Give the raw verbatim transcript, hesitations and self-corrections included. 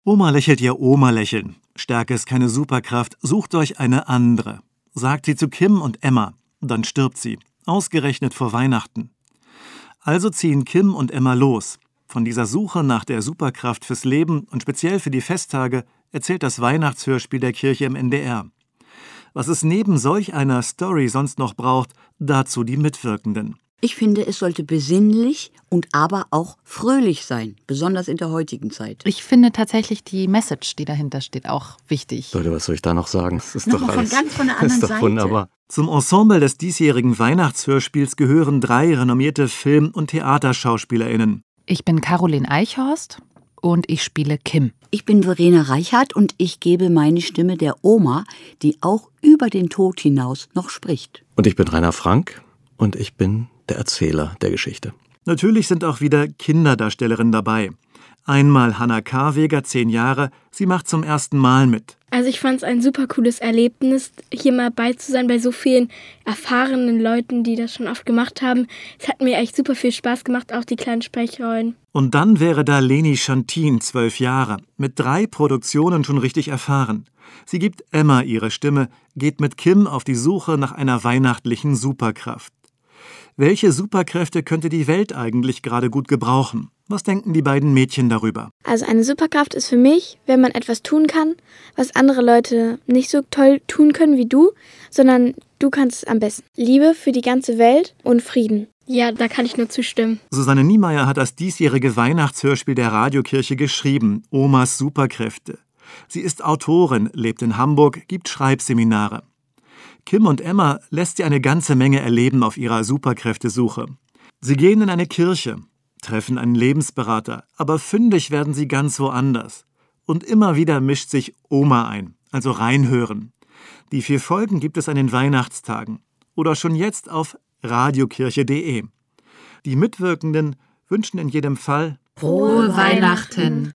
Oma lächelt ihr Oma-Lächeln. Stärke ist keine Superkraft, sucht euch eine andere. Sagt sie zu Kim und Emma. Dann stirbt sie. Ausgerechnet vor Weihnachten. Also ziehen Kim und Emma los. Von dieser Suche nach der Superkraft fürs Leben und speziell für die Festtage erzählt das Weihnachtshörspiel der Kirche im N D R. Was es neben solch einer Story sonst noch braucht, dazu die Mitwirkenden. Ich finde, es sollte besinnlich und aber auch fröhlich sein, besonders in der heutigen Zeit. Ich finde tatsächlich die Message, die dahinter steht, auch wichtig. Leute, was soll ich da noch sagen? Das ist Noch doch mal von alles, ganz von der das anderen ist doch Seite. wunderbar. Zum Ensemble des diesjährigen Weihnachtshörspiels gehören drei renommierte Film- und TheaterschauspielerInnen. Ich bin Caroline Eichhorst und ich spiele Kim. Ich bin Verena Reichhardt und ich gebe meine Stimme der Oma, die auch über den Tod hinaus noch spricht. Und ich bin Rainer Frank und ich bin der Erzähler der Geschichte. Natürlich sind auch wieder Kinderdarstellerinnen dabei. Einmal Hannah Karweger, zehn Jahre, sie macht zum ersten Mal mit. Also ich fand es ein super cooles Erlebnis, hier mal bei zu sein bei so vielen erfahrenen Leuten, die das schon oft gemacht haben. Es hat mir echt super viel Spaß gemacht, auch die kleinen Sprechrollen. Und dann wäre da Leni Schantin, zwölf Jahre, mit drei Produktionen schon richtig erfahren. Sie gibt Emma ihre Stimme, geht mit Kim auf die Suche nach einer weihnachtlichen Superkraft. Welche Superkräfte könnte die Welt eigentlich gerade gut gebrauchen? Was denken die beiden Mädchen darüber? Also eine Superkraft ist für mich, wenn man etwas tun kann, was andere Leute nicht so toll tun können wie du, sondern du kannst es am besten. Liebe für die ganze Welt und Frieden. Ja, da kann ich nur zustimmen. Susanne Niemeyer hat das diesjährige Weihnachtshörspiel der Radiokirche geschrieben, Omas Superkräfte. Sie ist Autorin, lebt in Hamburg, gibt Schreibseminare. Kim und Emma lässt sie eine ganze Menge erleben auf ihrer Superkräftesuche. Sie gehen in eine Kirche, treffen einen Lebensberater, aber fündig werden sie ganz woanders. Und immer wieder mischt sich Oma ein, also reinhören. Die vier Folgen gibt es an den Weihnachtstagen oder schon jetzt auf radiokirche punkt de. Die Mitwirkenden wünschen in jedem Fall Frohe Weihnachten!